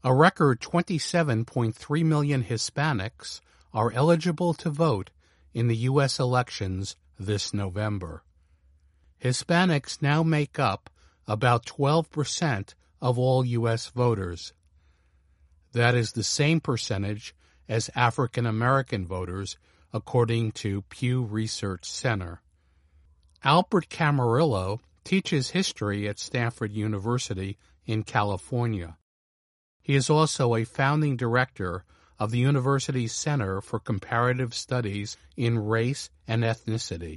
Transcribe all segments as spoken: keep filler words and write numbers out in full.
A record twenty-seven point three million Hispanics are eligible to vote in the U S elections this November. Hispanics now make up about twelve percent of all U S voters. That is the same percentage as African American voters, according to Pew Research Center. Albert Camarillo teaches history at Stanford University in California. He is also a founding director of the university's Center for Comparative Studies in Race and Ethnicity.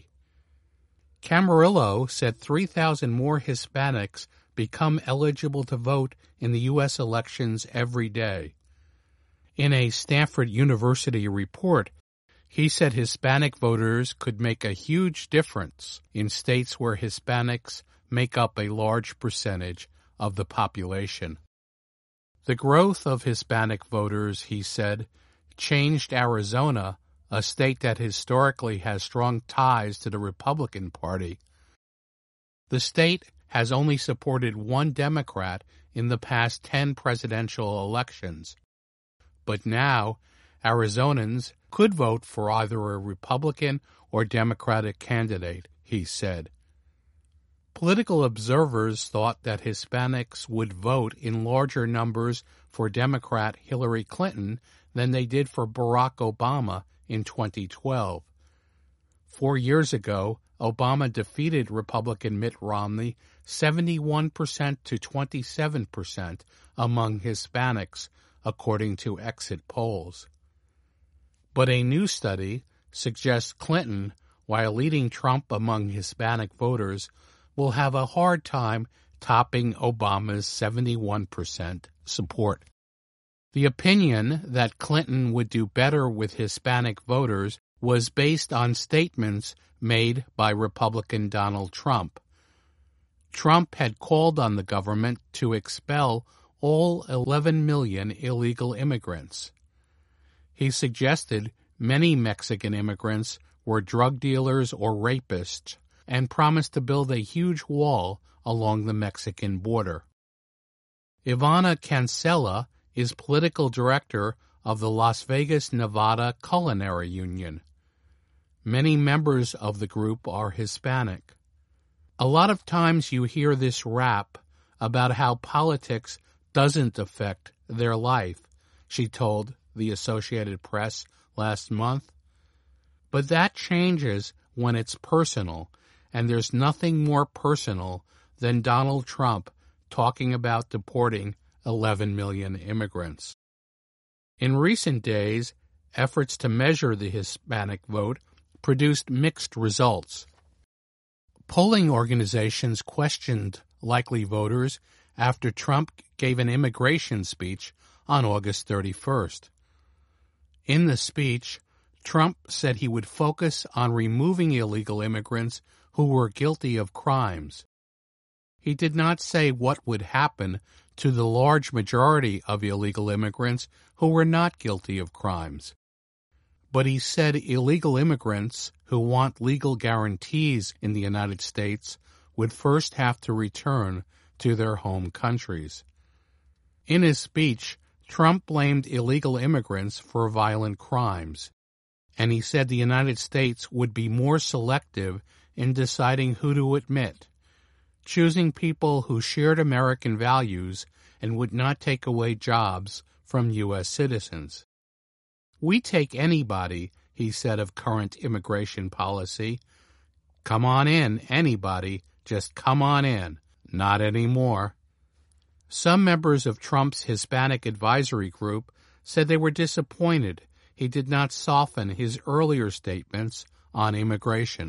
Camarillo said three thousand more Hispanics become eligible to vote in the U S elections every day. In a Stanford University report, he said Hispanic voters could make a huge difference in states where Hispanics make up a large percentage of the population. The growth of Hispanic voters, he said, changed Arizona, a state that historically has strong ties to the Republican Party. The state has only supported one Democrat in the past ten presidential elections. But now, Arizonans could vote for either a Republican or Democratic candidate, he said. Political observers thought that Hispanics would vote in larger numbers for Democrat Hillary Clinton than they did for Barack Obama in twenty twelve. Four years ago, Obama defeated Republican Mitt Romney seventy-one percent to twenty-seven percent among Hispanics, according to exit polls. But a new study suggests Clinton, while leading Trump among Hispanic voters, will have a hard time topping Obama's seventy-one percent support. The opinion that Clinton would do better with Hispanic voters was based on statements made by Republican Donald Trump. Trump had called on the government to expel all eleven million illegal immigrants. He suggested many Mexican immigrants were drug dealers or rapists, and promised to build a huge wall along the Mexican border. Ivana Cancela is political director of the Las Vegas, Nevada Culinary Union. Many members of the group are Hispanic. A lot of times you hear this rap about how politics doesn't affect their life, she told the Associated Press last month. But that changes when it's personal, and there's nothing more personal than Donald Trump talking about deporting eleven million immigrants. In recent days, efforts to measure the Hispanic vote produced mixed results. Polling organizations questioned likely voters after Trump gave an immigration speech on August thirty-first. In the speech, Trump said he would focus on removing illegal immigrants who were guilty of crimes. He did not say what would happen to the large majority of illegal immigrants who were not guilty of crimes. But he said illegal immigrants who want legal guarantees in the United States would first have to return to their home countries. In his speech, Trump blamed illegal immigrants for violent crimes, and he said the United States would be more selective in deciding who to admit, choosing people who shared American values and would not take away jobs from U S citizens. We take anybody, he said of current immigration policy. Come on in, anybody, just come on in. Not anymore. Some members of Trump's Hispanic advisory group said they were disappointed he did not soften his earlier statements on immigration.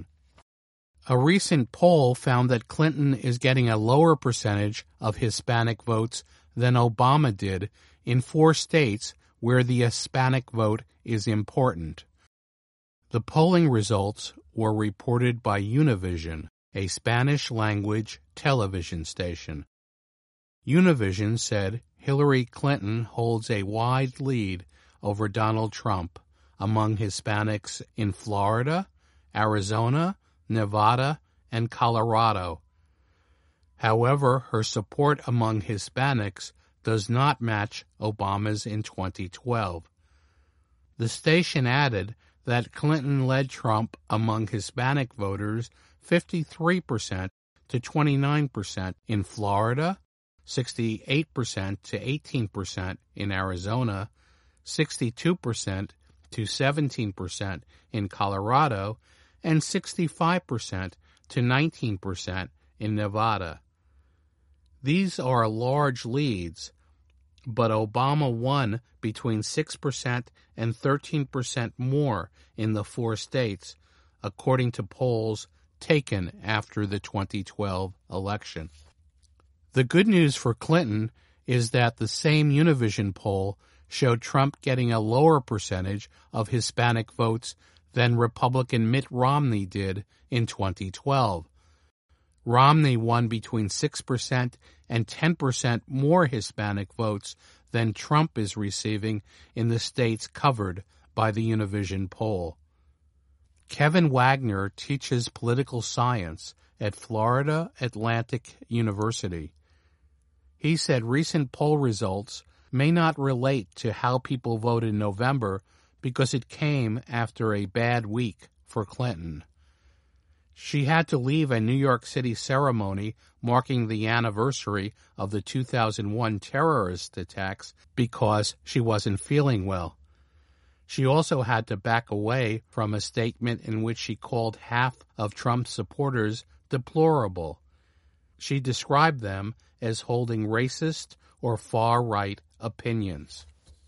A recent poll found that Clinton is getting a lower percentage of Hispanic votes than Obama did in four states where the Hispanic vote is important. The polling results were reported by Univision, a Spanish-language television station. Univision said Hillary Clinton holds a wide lead over Donald Trump among Hispanics in Florida, Arizona, Nevada, and Colorado. However, her support among Hispanics does not match Obama's in twenty twelve. The station added that Clinton led Trump among Hispanic voters fifty-three percent to twenty-nine percent in Florida, sixty-eight percent to eighteen percent in Arizona, sixty-two percent to seventeen percent in Colorado, and sixty-five percent to nineteen percent in Nevada. These are large leads, but Obama won between six percent and thirteen percent more in the four states, according to polls taken after the twenty twelve election. The good news for Clinton is that the same Univision poll showed Trump getting a lower percentage of Hispanic votes than Republican Mitt Romney did in twenty twelve. Romney won between six percent and ten percent more Hispanic votes than Trump is receiving in the states covered by the Univision poll. Kevin Wagner teaches political science at Florida Atlantic University. He said recent poll results may not relate to how people voted in November because it came after a bad week for Clinton. She had to leave a New York City ceremony marking the anniversary of the two thousand one terrorist attacks because she wasn't feeling well. She also had to back away from a statement in which she called half of Trump's supporters deplorable. She described them as holding racist or far-right opinions.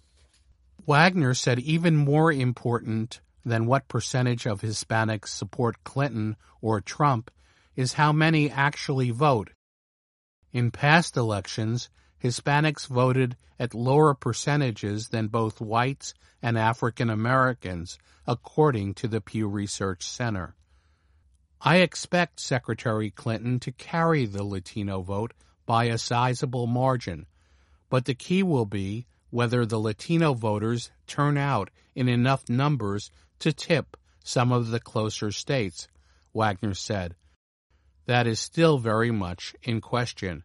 Wagner said even more important than what percentage of Hispanics support Clinton or Trump is how many actually vote. In past elections, Hispanics voted at lower percentages than both whites and African Americans, according to the Pew Research Center. I expect Secretary Clinton to carry the Latino vote by a sizable margin, but the key will be whether the Latino voters turn out in enough numbers to tip some of the closer states, Wagner said. That is still very much in question.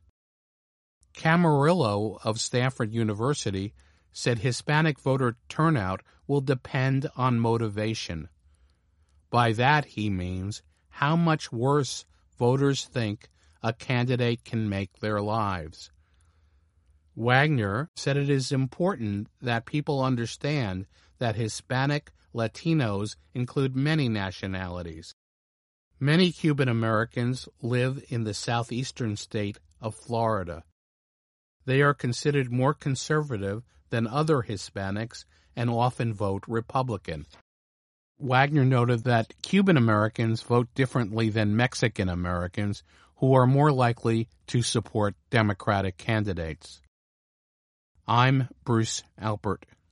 Camarillo of Stanford University said Hispanic voter turnout will depend on motivation. By that he means how much worse voters think a candidate can make their lives. Wagner said it is important that people understand that Hispanic Latinos include many nationalities. Many Cuban Americans live in the southeastern state of Florida. They are considered more conservative than other Hispanics and often vote Republican. Wagner noted that Cuban Americans vote differently than Mexican Americans, who are more likely to support Democratic candidates. I'm Bruce Alpert.